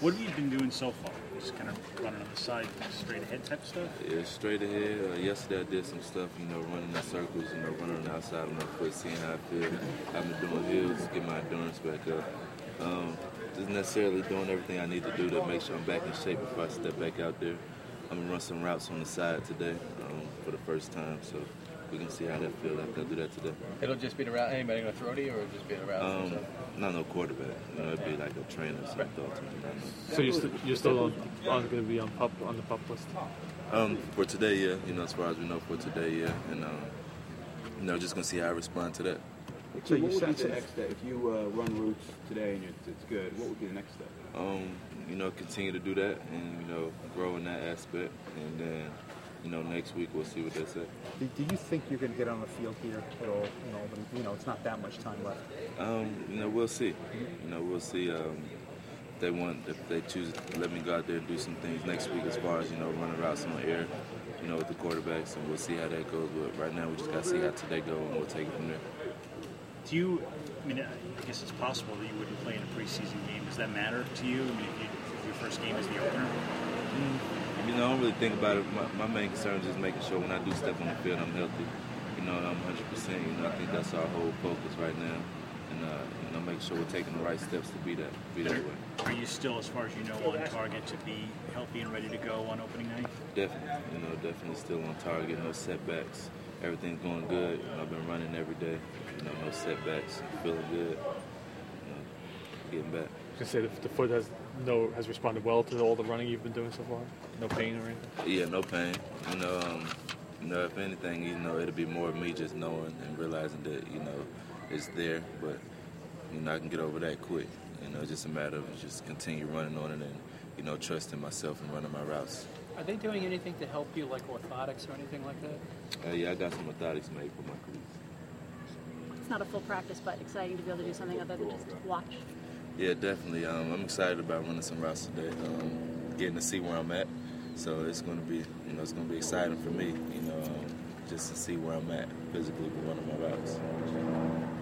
What have you been doing so far? Just kind of running on the side, straight ahead type stuff? Yeah, straight ahead. Yesterday I did some stuff, running in circles, running on the outside of my foot, seeing how I feel. I've been doing hills, get my endurance back up. Just necessarily doing everything I need to do to make sure I'm back in shape before I step back out there. I'm going to run some routes on the side today for the first time, so we can see how that feels after I do that today. It'll just be the route. Anybody going to throw to you, or it'll just be the route? Not no quarterback. It'd be like a trainer or something. So you're still going to be on the pup list? For today, yeah. As far as we know for today, yeah. And just gonna see how I respond to that. So what would be the next step if you run routes today and it's good? What would be the next step? Continue to do that and grow in that aspect, and then next week we'll see what they say. Do you think you're going to get on the field here at all? But it's not that much time left. We'll see. We'll see. If they choose to let me go out there and do some things next week as far as running routes on air, with the quarterbacks, and we'll see how that goes. But right now we just got to see how today goes, and we'll take it from there. I guess it's possible that you wouldn't play in a preseason game. Does that matter to you? If your first game is the opener? I don't really think about it. My main concern is just making sure when I do step on the field, I'm healthy. And I'm 100%. I think that's our whole focus right now. And make sure we're taking the right steps to be that way. Are you still, as far as you know, on target to be healthy and ready to go on opening night? Definitely. Definitely still on target. No setbacks. Everything's going good. I've been running every day. No setbacks. Feeling good. Getting back. I was going to say the foot has responded well to all the running you've been doing so far. No pain or anything. Yeah, no pain. If anything, it'll be more of me just knowing and realizing that it's there, but I can get over that quick. It's just a matter of just continue running on it and trusting myself and running my routes. Are they doing anything to help you, like orthotics or anything like that? Yeah, I got some orthotics made for my cleats. It's not a full practice, but exciting to be able to do something other than just watch. Yeah, definitely. I'm excited about running some routes today, getting to see where I'm at. So it's going to be, it's going to be exciting for me, just to see where I'm at physically with running my routes.